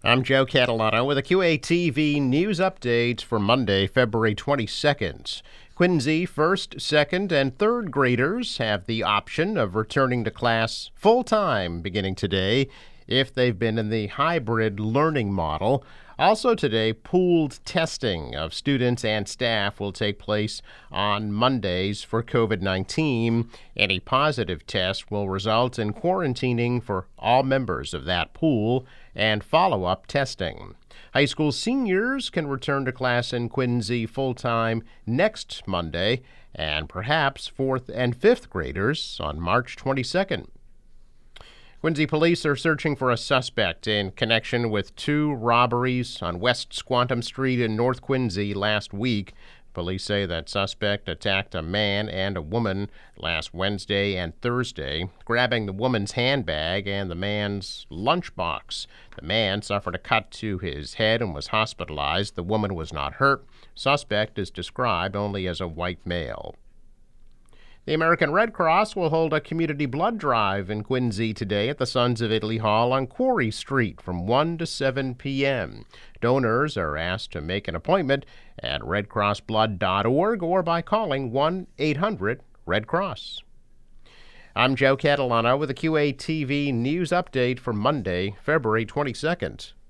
I'm Joe Catalano with a QATV news update for Monday, February 22nd. Quincy first, second, and third graders have the option of returning to class full-time beginning today if they've been in the hybrid learning model. Also today, pooled testing of students and staff will take place on Mondays for COVID-19. Any positive test will result in quarantining for all members of that pool and follow-up testing. High school seniors can return to class in Quincy full-time next Monday, and perhaps fourth and fifth graders on March 22nd. Quincy police are searching for a suspect in connection with two robberies on West Squantum Street in North Quincy last week. Police say that suspect attacked a man and a woman last Wednesday and Thursday, grabbing the woman's handbag and the man's lunchbox. The man suffered a cut to his head and was hospitalized. The woman was not hurt. Suspect is described only as a white male. The American Red Cross will hold a community blood drive in Quincy today at the Sons of Italy Hall on Quarry Street from 1 to 7 p.m. Donors are asked to make an appointment at redcrossblood.org or by calling 1-800-RED-CROSS. I'm Joe Catalano with a QATV news update for Monday, February 22nd.